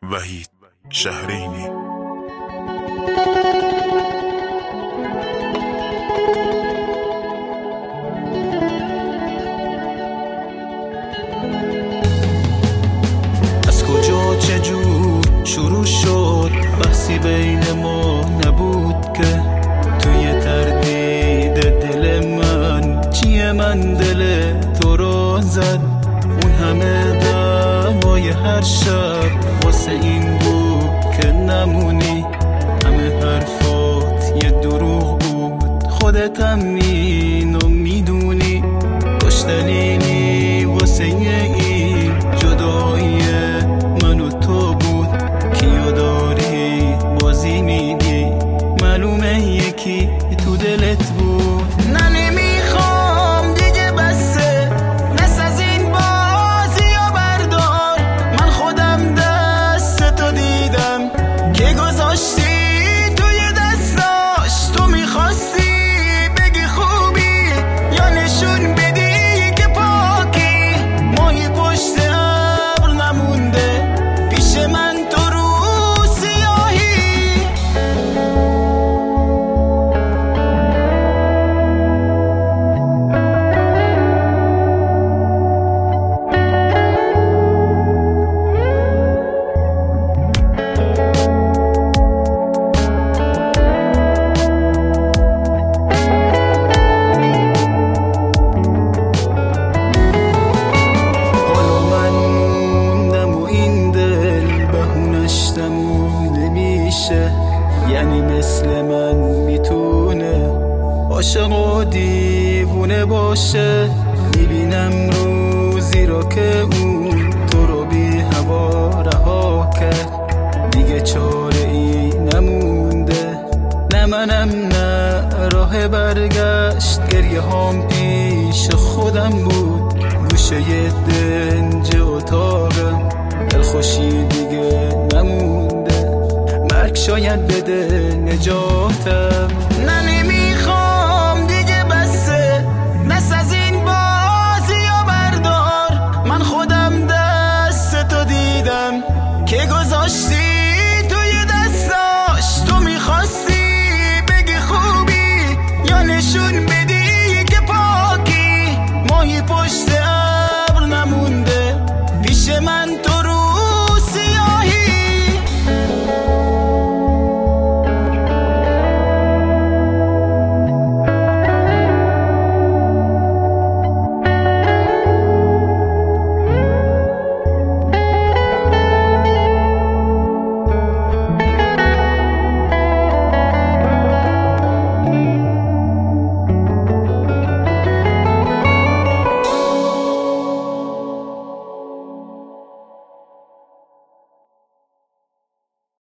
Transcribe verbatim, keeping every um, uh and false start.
وحید شهرینی. از کجا چجور شروع شد بحثی بین ما نبود که توی تردید دل من چیه من دل تو رو زد. اون همه دعوای هر شب واسه این بود که نمونی. همه حرفات یه دروغ بود خودت هم اینو میدونی. داشتنینی واسه این جدایی من و تو بود که یاداری بازی میدی. معلومه یکی تو دلت بود. نه نمیخوام دیگه بسه نس از این بازی یا بردار. من خودم دست تو دیدم که گذاشتی توی دستاش. تو میخواستی بگی خوبی یا نشون بدی که پاکی. ماهی پشت ابر نمونده پیش من تو رو سیاهی. یعنی مثل من میتونه عاشق و دیوونه باشه. میبینم روزی را که اون تو رو بی هوا رها کرد. دیگه چاره ای نمونده نه منم نه راه برگشت. گریه هام پیش خودم بود گوشه ی دنج اتاقم. دلخوشی دیگه نمونده مرگ شاید بده نجاتم. نه نمیخوام دیگه بسه نس از این بازی یا بردار. من خودم دست تو دیدم که گذاشتی